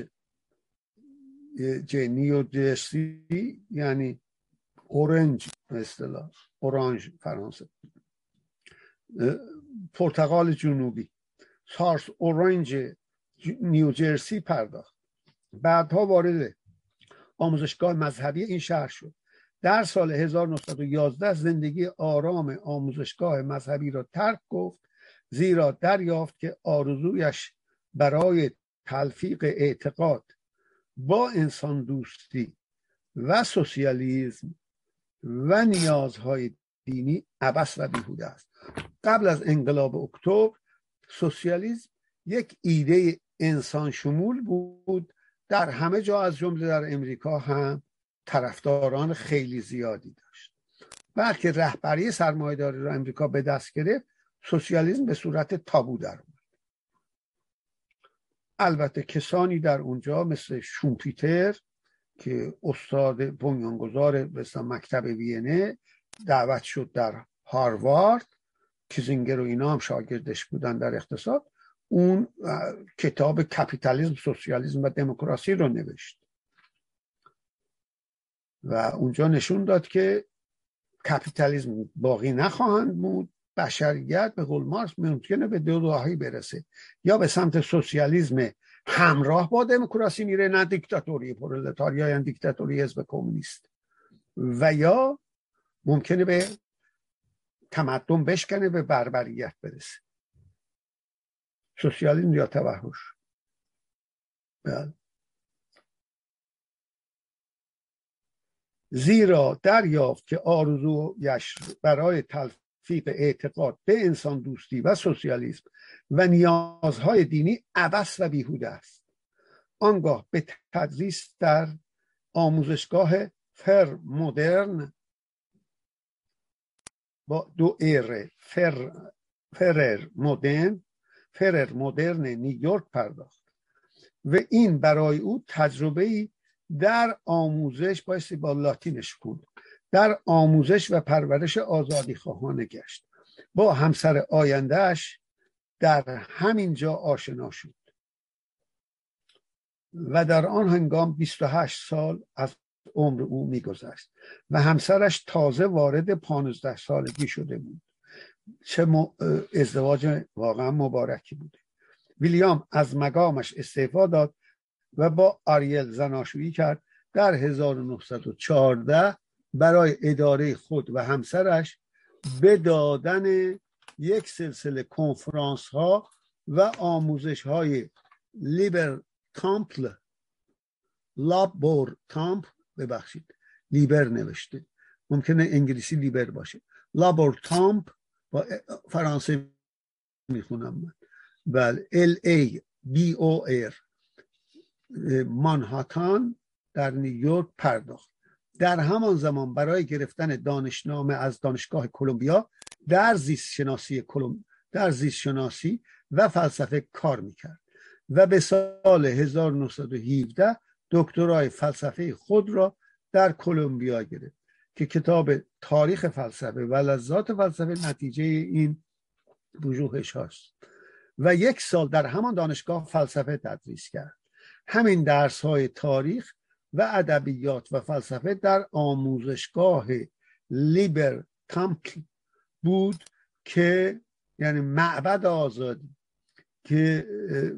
نیوجرسی، یعنی اورنج به اصطلاح اورانج فرانسه، پرتغال جنوبی، ساوث اورنج نیوجرسی پرداخت. بعدها وارد آموزشگاه مذهبی این شهر شد. در سال هزار و نهصد و یازده زندگی آرام آموزشگاه مذهبی را ترک گفت، زیرا دریافت که آرزویش برای تلفیق اعتقاد با انسان دوستی و سوسیالیسم و نیازهای دینی عبث و بیهوده است. قبل از انقلاب اکتبر سوسیالیسم یک ایده انسان شمول بود. در همه جا از جمله در امریکا هم طرفداران خیلی زیادی داشت. بعد که رهبری سرمایه‌داری را امریکا به دست گرفت، سوسیالیسم به صورت تابو در اومد. البته کسانی در اونجا مثل شومپیتر که استاد بنیانگذار مثلا مکتب وینه دعوت شد در هاروارد، کیزینگر و اینا هم شاگردش بودن در اقتصاد، اون کتاب کپیتالیسم، سوسیالیسم و دموکراسی رو نوشت و اونجا نشون داد که کپیتالیسم باقی نخواهند بود. بشریت به قول مارکس ممکنه به دو راهی برسه: یا به سمت سوسیالیسم همراه با دموکراسی میره، نه دیکتاتوری پرولتاریا یا دیکتاتوری حزب کمونیست، و یا ممکنه به تمدن بشکنه، به بربریت برسه. سوسیالیسم یا توحش. بله. زیرا دریافت که آرزویش برای تلفیق اعتقاد به انسان دوستی و سوسیالیسم و نیازهای دینی عبث و بیهوده است. آنگاه به تدریس در آموزشگاه فر مدرن با دو ار فر فرر مدرن فرر مدرن نیویورک پرداخت و این برای او تجربه‌ای در آموزش بایستی با لاتینش بود در آموزش و پرورش آزادی خواهانه گشت. با همسر آیندهش در همین جا آشنا شد و در آن هنگام بیست و هشت سال از عمر او می‌گذشت و همسرش تازه وارد پانزده سالگی شده بود. چه ازدواج واقعا مبارکی بوده. ویلیام از مقامش استعفا داد و با آریل زناشویی کرد. در هزار و نهصد و چهارده برای اداره خود و همسرش به دادن یک سلسله کنفرانس ها و آموزش های لیبر تامپل لابور تامپ ببخشید لیبر نوشته، ممکنه انگلیسی لیبر باشه، لابور تامپ با فرانسه میخونم من، بله ال ای بی او ار مانهاتن در نیویورک پرداخت. در همان زمان برای گرفتن دانشنامه از دانشگاه کلمبیا در زیست شناسی کلم در زیست شناسی و فلسفه کار میکرد و به سال هزار و نهصد و هفده دکترای فلسفه خود را در کلمبیا گرفت که کتاب تاریخ فلسفه و لذات فلسفه نتیجه این پژوهش هاست و یک سال در همان دانشگاه فلسفه تدریس کرد. همین درس های تاریخ و ادبیات و فلسفه در آموزشگاه لیبر تامپل بود که یعنی معبد آزادی که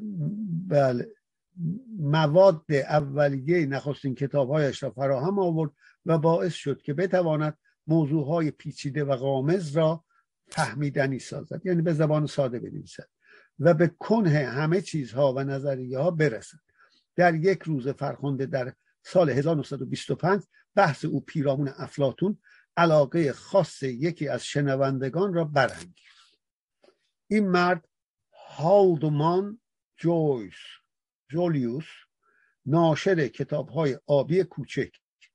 بله مواد اولیه نخستین کتابهایش را فراهم آورد و باعث شد که بتواند موضوعهای پیچیده و غامض را فهمیدنی سازد، یعنی به زبان ساده بنویسد و به کنه همه چیزها و نظریه ها برسد. در یک روز فرخنده در سال هزار و نهصد و بیست و پنج بحث او پیرامون افلاطون علاقه خاص یکی از شنوندگان را برانگیخت. این مرد هالدمان جویس جولیوس ناشر کتاب‌های آبی کوچک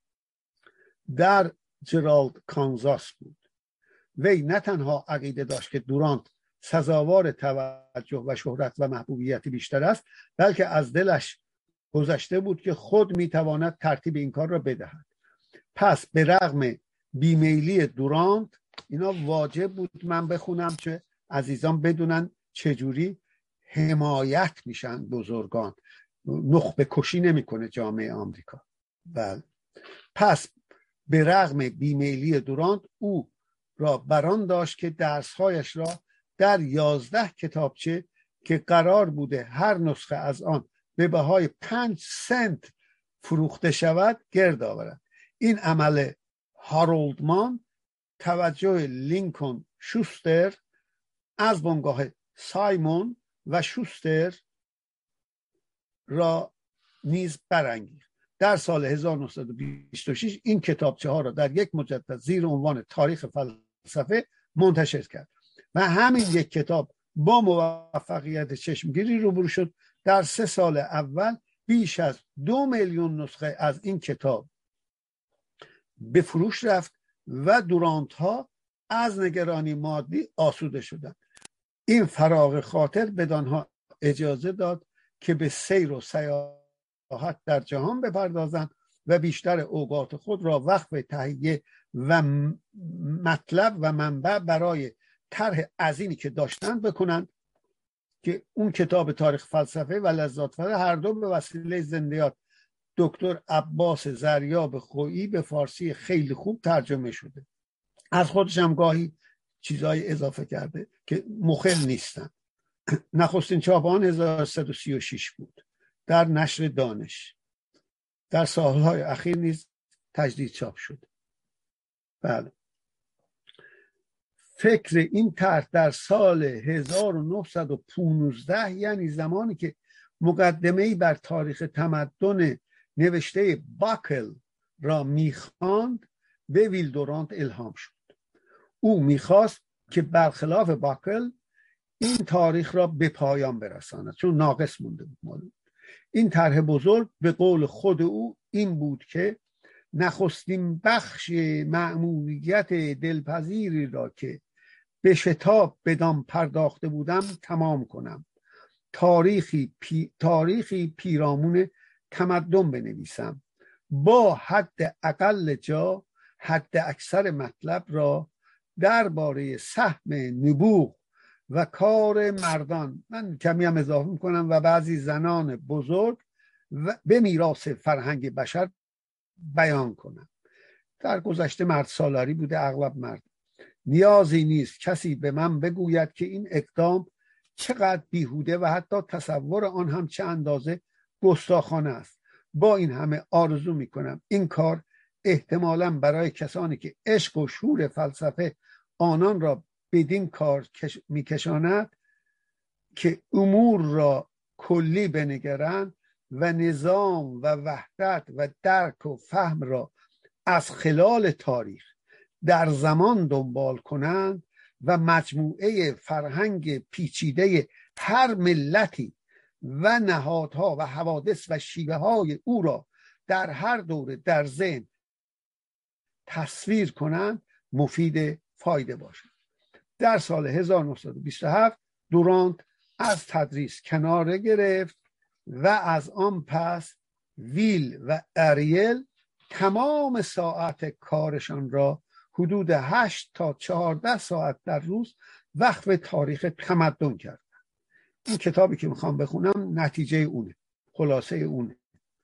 در جرالد کانزاس بود. وی نه تنها عقیده داشت که دورانت سزاوار توجه و شهرت و محبوبیت بیشتر است، بلکه از دلش گذشته بود که خود میتواند ترتیب این کار را بدهد. پس به رغم بیمیلی دورانت، اینا واجب بود من بخونم چه عزیزان بدونن چجوری حمایت میشن بزرگان، نخبه کشی نمیکنه جامعه آمریکا. بله. پس به رغم بیمیلی دورانت او را بران داشت که درسهایش را در یازده کتابچه که قرار بوده هر نسخه از آن به بهای پنج سنت فروخته شود گرد آورد. این عمل هارولدمان توجه لینکن شوستر از بنگاه سایمون و شوستر را نیز برانگیخت. در سال هزار و نهصد و بیست و شش این کتابچه ها را در یک مجلد زیر عنوان تاریخ فلسفه منتشر کرد و همین یک کتاب با موفقیت چشمگیری روبرو شد. در سه سال اول بیش از دو میلیون نسخه از این کتاب به فروش رفت و دورانت ها از نگرانی مادی آسوده شدند. این فراغ خاطر بدانها اجازه داد که به سیر و سیاحت در جهان بپردازند و بیشتر اوقات خود را وقف تهیه و مطلب و منبع برای طرح عظیمی که داشتند بکنند که اون کتاب تاریخ فلسفه و لذات فلسفه هر دو به وسیله زندیات دکتر عباس زریاب خویی به فارسی خیلی خوب ترجمه شده. از خودش هم گاهی چیزهای اضافه کرده که مخل نیستن. نخستین چاپ آن هزار و سیصد و سی و شش بود در نشر دانش. در سالهای اخیر نیز تجدید چاپ شد. بله. فکر این طرح در سال هزار و نهصد و پانزده، یعنی زمانی که مقدمه‌ای بر تاریخ تمدن نوشته باکل را میخواند، به ویل دورانت الهام شد. او میخواست که برخلاف باکل این تاریخ را به پایان برساند، چون ناقص مونده بود معلوم. این طرح بزرگ به قول خود او این بود که نخستین بخش مأموریت دلپذیری را که به شتاب بدان پرداخته بودم تمام کنم، تاریخی پی، تاریخی پیرامون تمدن بنویسم، با حد اقل جا حد اکثر مطلب را درباره سهم نبوغ و کار مردان، من کمی هم اضافه میکنم، و بعضی زنان بزرگ و به میراث فرهنگ بشر بیان کنم. در گذشته مرد سالاری بوده، اغلب مرد. نیازی نیست کسی به من بگوید که این اقدام چقدر بیهوده و حتی تصور آن هم چه اندازه گستاخانه است. با این همه آرزو میکنم این کار احتمالاً برای کسانی که عشق و شور فلسفه آنان را بدین کار میکشاند که امور را کلی بنگرند و نظام و وحدت و درک و فهم را از خلال تاریخ در زمان دنبال کنند و مجموعه فرهنگ پیچیده هر ملتی و نهادها و حوادث و شیوه های او را در هر دوره در ذهن تصویر کنند مفید فایده باشد. در سال هزار و نهصد و بیست و هفت دورانت از تدریس کناره گرفت و از آن پس ویل و اریل تمام ساعت کارشان را حدود هشت تا چهارده ساعت در روز وقف تاریخ تمدن کردن. این کتابی که میخوام بخونم نتیجه اونه، خلاصه اونه.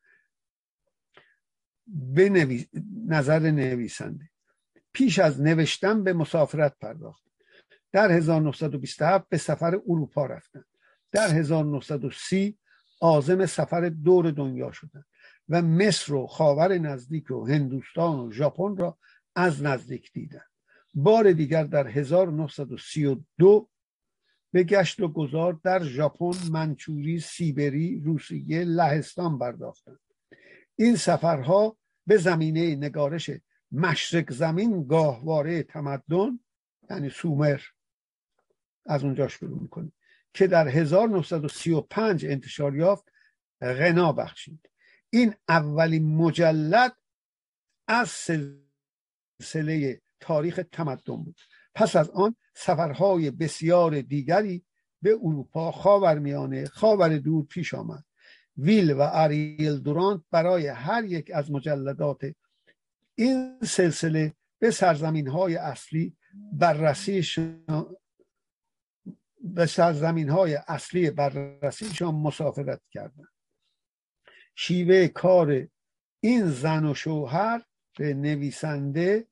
به نوی... نظر نویسنده پیش از نوشتن به مسافرت پرداخت. در هزار و نهصد و بیست و هفت به سفر اروپا رفتند. در هزار و نهصد و سی عازم سفر دور دنیا شدند و مصر و خاور نزدیک و هندوستان و ژاپن را از نزدیک دیدند. بار دیگر در هزار و نهصد و سی و دو به گشت و گذار در ژاپن، منچوری، سیبری، روسیه، لهستان پرداختند. این سفرها به زمینه نگارش مشرق زمین گاهواره تمدن یعنی سومر از اونجا شروع میکنه که در هزار و نهصد و سی و پنج انتشار یافت غنا بخشید. این اولین مجلد از سلسله تاریخ تمدن بود. پس از آن سفرهای بسیار دیگری به اروپا، خاورمیانه، خاور دور پیش آمد. ویل و اریل دورانت برای هر یک از مجلدات این سلسله به سرزمین‌های اصلی بررسیشان به سرزمین‌های اصلی بررسیشان مسافرت کردند. شیوه کار این زن و شوهر به نویسنده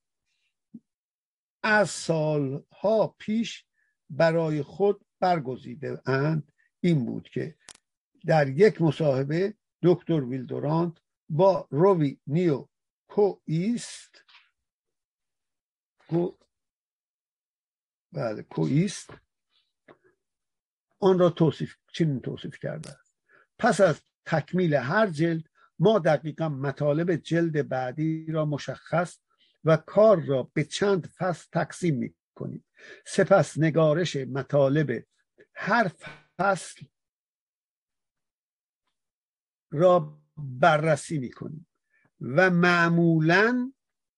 از سالها پیش برای خود برگزیده اند این بود که در یک مصاحبه دکتر ویل دورانت با روی نیو کوئیست کو بله کوئیست آن را توصیف چنین توصیف کرده است: پس از تکمیل هر جلد ما دقیقا مطالب جلد بعدی را مشخص و کار را به چند فصل تقسیم می کنیم. سپس نگارش مطالب هر فصل را بررسی می کنیم و معمولاً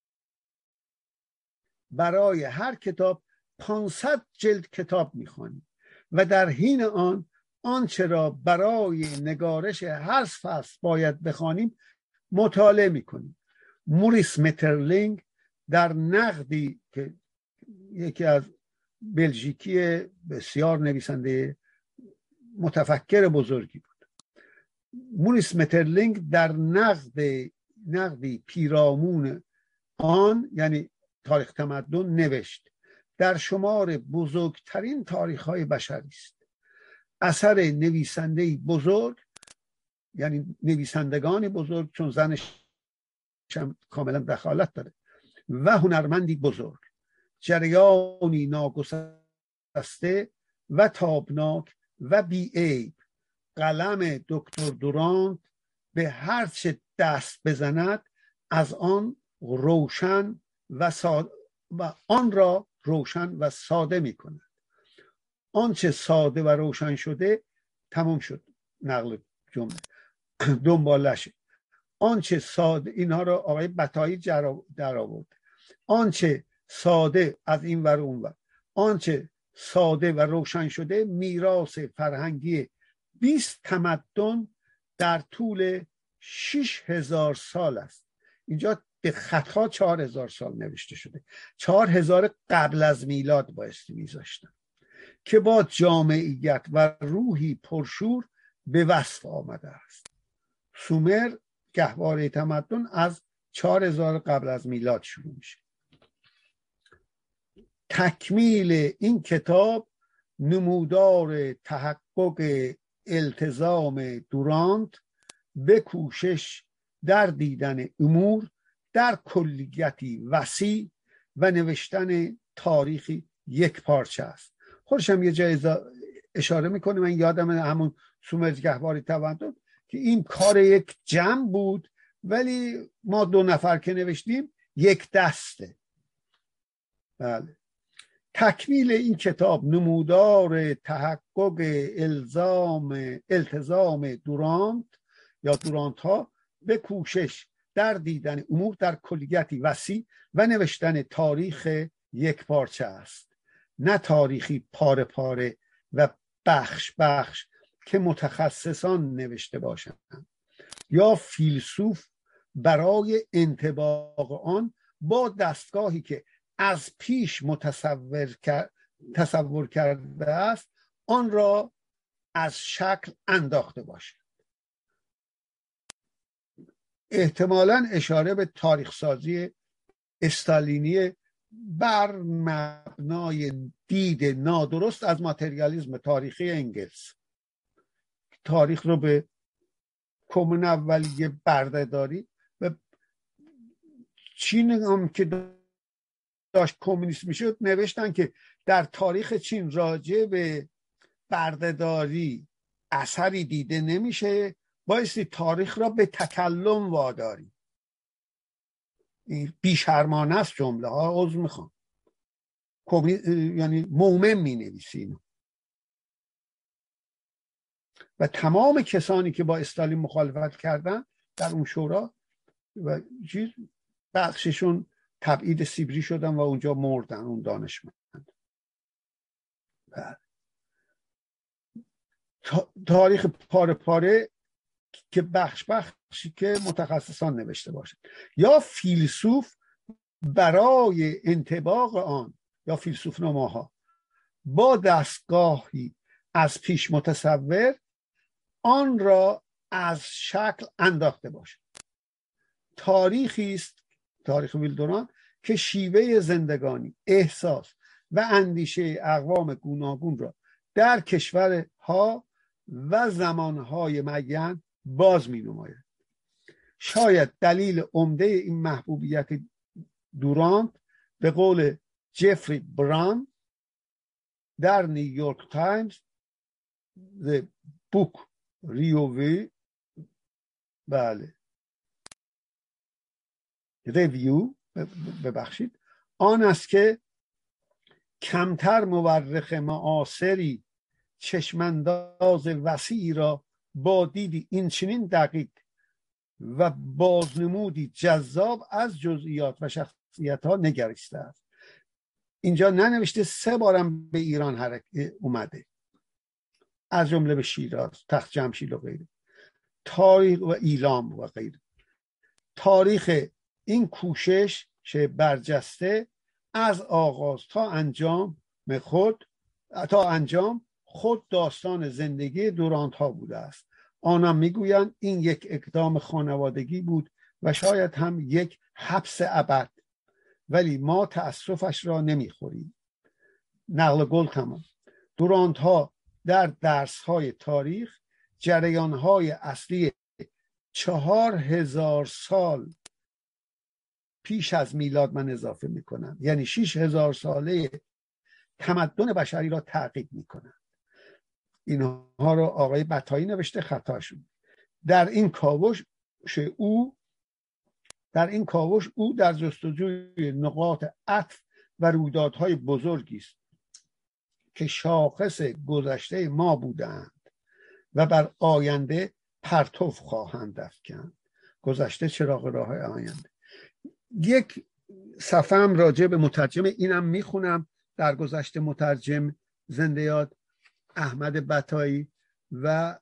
برای هر کتاب پانصد جلد کتاب می خوانیم و در حین آن آنچه را برای نگارش هر فصل باید بخوانیم مطالعه می کنیم. موریس مترلینگ در نقدی که یکی از بلژیکی بسیار نویسنده متفکر بزرگی بود، موریس مترلینگ در نقد نقدی پیرامون آن یعنی تاریخ تمدن نوشت: در شمار بزرگترین تاریخ‌های بشری است. اثر نویسنده‌ای بزرگ یعنی نویسندگانی بزرگ، چون زنش هم کاملا دخالت داره، و هنرمندی بزرگ، جریانی ناگسسته و تابناک و بی‌عیب. قلم دکتر دورانت به هر چه دست بزند از آن روشن و ساده و آن را روشن و ساده می کند. آنچه ساده و روشن شده تمام شد. نقل جمله دنبالشه. آنچه ساده، اینها را آقای بطایی در آورد. آنچه ساده از این ور اون ور، آنچه ساده و روشن شده میراث فرهنگی بیست تمدن در طول شش هزار سال است. اینجا به خطها چهار هزار سال نوشته شده. چهار هزار قبل از میلاد بایستی میذاشتن که با جامعیت و روحی پرشور به وصف آمده است. سومر گهواره تمدن از چهار هزار قبل از میلاد شروع میشه. تکمیل این کتاب نمودار تحقق التزام دورانت به کوشش در دیدن امور در کلیتی وسیع و نوشتن تاریخی یک پارچه است. خودش هم یه جای اشاره میکنه، من یادم همون سومرج گهواری تمدن که این کار یک جمع بود، ولی ما دو نفر که نوشتیم یک دسته. بله. تکمیل این کتاب نمودار تحقق الزام التزام دورانت یا دورانت ها به کوشش در دیدن امور در کلیتی وسیع و نوشتن تاریخ یک پارچه است، نه تاریخی پاره پاره و بخش بخش که متخصصان نوشته باشند یا فیلسوف برای انطباق آن با دستگاهی که از پیش متصور کرد تصور کرده است آن را از شکل انداخته باشد. احتمالاً اشاره به تاریخ سازی استالینی بر مبنای دید نادرست از ماتریالیسم تاریخی انگلس، تاریخ رو به کمون اولیه بردهداری و چین هم که داشت کمونیست میشد نوشتن که در تاریخ چین راجع به بردهداری اثری دیده نمیشه، بایستی تاریخ را به تکلم واداری. این بیشرمانه است جمله ها، عذر میخوام، یعنی مومن می نویسی اینو. و تمام کسانی که با استالین مخالفت کردن در اون شورا و چیز بخششون تبعید سیبری شدن و اونجا مردن اون دانشمند. تاریخ پاره پاره که بخش بخشی که متخصصان نوشته باشند یا فیلسوف برای انطباق آن یا فیلسوف نماها با دستگاهی از پیش متصور آن را از شکل انداخته باشد. تاریخی است، تاریخ ویلدوران، که شیوه زندگانی، احساس و اندیشه اقوام گوناگون را در کشورها و زمانهای معین باز می نماید. شاید دلیل عمده این محبوبیت دورانت به قول جفری بران در نیویورک تایمز The Book Review بله ریویو ببخشید آن است که کمتر مورخ معاصری چشمانداز وسیعی را با دیدی این چنین دقیق و بازنمودی جذاب از جزئیات و شخصیت ها نگریسته است. اینجا ننوشته سه بارم به ایران حرکت اومده، از جمله به شیراز، تخت جمشید و غیره، تاریخ و ایلام و غیره. تاریخ این کوشش چه برجسته از آغاز تا انجام خود تا انجام خود داستان زندگی دورانت ها بوده است. آنها میگویند این یک اقدام خانوادگی بود و شاید هم یک حبس ابد، ولی ما تأسفش را نمیخوریم. نقل قول تمام. دورانت ها در درس های تاریخ جریان های اصلی چهار هزار سال پیش از میلاد من اضافه میکنم، یعنی شیش هزار ساله تمدن بشری را تعقیب میکنم. اینها رو آقای بطایی نوشته، خطاشون. در این کاوش او در این کاوش او در جستجوی نقاط عطف و رویدادهای بزرگی است که شاخص گذشته ما بودند و بر آینده پرتو خواهند افکند. گذشته چراغ راه آینده. یک صفحه هم راجع به مترجم اینم میخونم، در گذشته مترجم زنده یاد احمد بطایی، و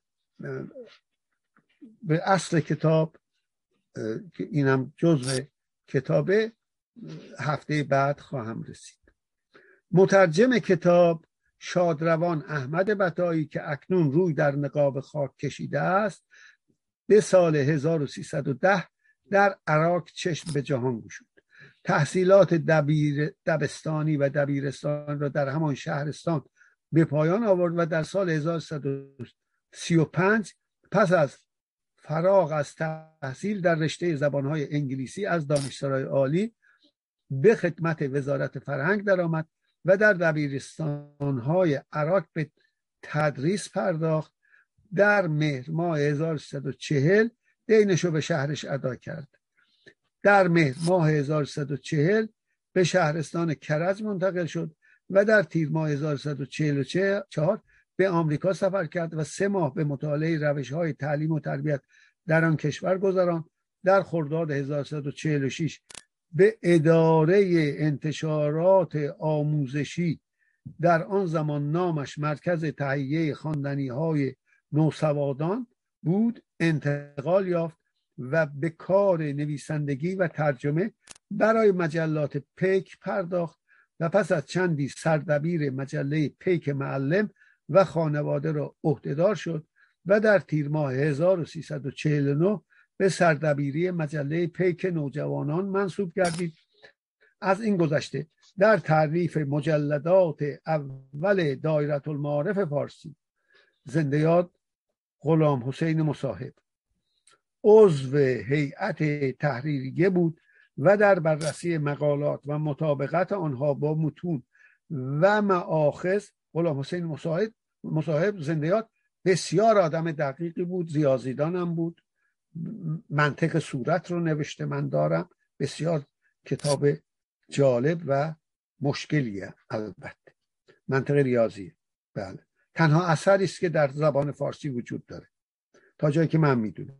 به اصل کتاب که اینم جزء کتابه هفته بعد خواهم رسید. مترجم کتاب شادروان احمد بطایی که اکنون روی در نقاب خاک کشیده است، به سال هزار و سیصد و ده در عراق چشم به جهان گشود. تحصیلات دبیر دبستانی و دبیرستان را در همان شهرستان به پایان آورد و در سال هزار و سیصد و سی و پنج پس از فراغ از تحصیل در رشته زبانهای انگلیسی از دانشسرای عالی به خدمت وزارت فرهنگ درآمد و در دبیرستانهای عراق به تدریس پرداخت. در مهر ماه هزار و سیصد و چهل دینشو به شهرش ادا کرد. در مهر ماه هزار و سیصد و چهل به شهرستان کرج منتقل شد و در تیر ماه هزار و سیصد و چهل و چهار به آمریکا سفر کرد و سه ماه به مطالعه روش‌های تعلیم و تربیت در آن کشور گذراند. در خرداد هزار و سیصد و چهل و شش به اداره انتشارات آموزشی، در آن زمان نامش مرکز تهیه خواندنی‌های نوسوادان بود، انتقال یافت و به کار نویسندگی و ترجمه برای مجلات پیک پرداخت و پس از چندی سردبیر مجله پیک معلم و خانواده را عهدهدار شد و در تیر ماه هزار و سیصد و چهل و نه به سردبیری مجله پیک نوجوانان منصوب گردید. از این گذشته در تعریف مجلدات اول دایره المعارف فارسی زنده یاد غلام حسین مصاحب عضو هیئت تحریریه بود و در بررسی مقالات و مطابقت آنها با متون و مآخذ غلام حسین مصاحب مصاحب زنده یاد بسیار آدم دقیقی بود، ریاضیدان هم بود، منطق صورت رو نوشته، من دارم، بسیار کتاب جالب و مشکلیه، البته منطق ریاضی، بله، تنها اثری است که در زبان فارسی وجود داره تا جایی که من میدونم.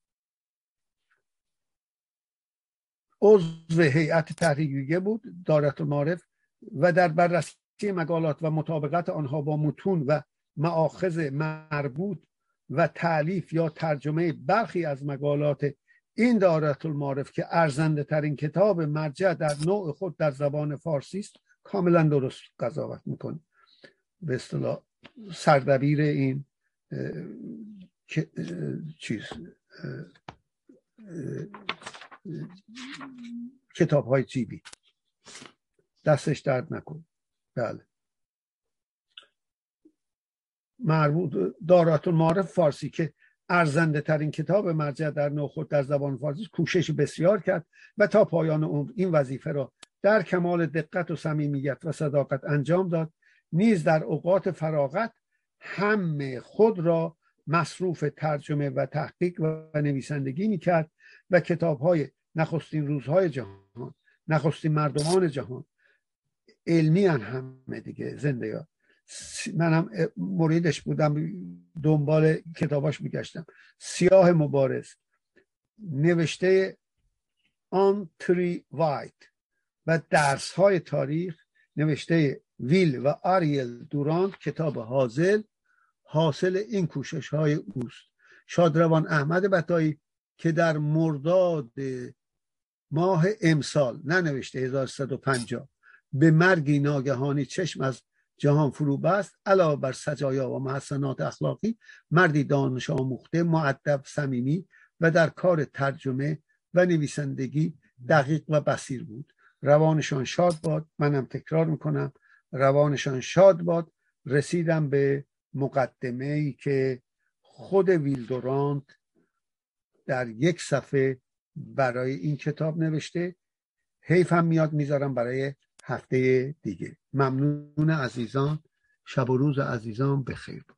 عضو هیئت تحریریه بود دایره المعارف و در بررسی مقالات و مطابقت آنها با متون و مآخذ مربوط و تالیف یا ترجمه برخی از مقالات این دایره المعارف که ارزنده ترین کتاب مرجع در نوع خود در زبان فارسی است کاملا درست قضاوت میکنه. به اصطلاح سردبیر این چیز کتاب های جیبی، دستش درد نکن. بله، مربوط دایره المعارف فارسی که ارزنده ترین کتاب مرجع در نوع خود در زبان فارسی، کوشش بسیار کرد و تا پایان عمر این وظیفه را در کمال دقت و صمیمیت و صداقت انجام داد. نیز در اوقات فراغت هم خود را مصروف ترجمه و تحقیق و نویسندگی میکرد و کتاب‌های نخستین روزهای جهان، نخستین مردمان جهان، علمی ان همه دیگه، زنده یاد، منم مریدش بودم، دنبال کتاباش میگشتم، سیاه مبارز نوشته آنتری وایت و درس های تاریخ نوشته ویل و آریل دورانت، کتاب حاصل حاصل این کوشش های اوست. شادروان احمد بطایی که در مرداد ماه امسال ننوشته هزار و سیصد و پنجاه به مرگی ناگهانی چشم از جهان فرو بست، علاوه بر سجایا و محسنات اخلاقی مردی دانش آموخته، مؤدب، صمیمی و در کار ترجمه و نویسندگی دقیق و بصیر بود. روانشان شاد باد. منم تکرار میکنم، روانشان شاد باد. رسیدم به مقدمه‌ای که خود ویل دورانت در یک صفحه برای این کتاب نوشته. حیفم میاد میذارم برای هفته دیگه. ممنون عزیزان، شب و روز عزیزان بخیر.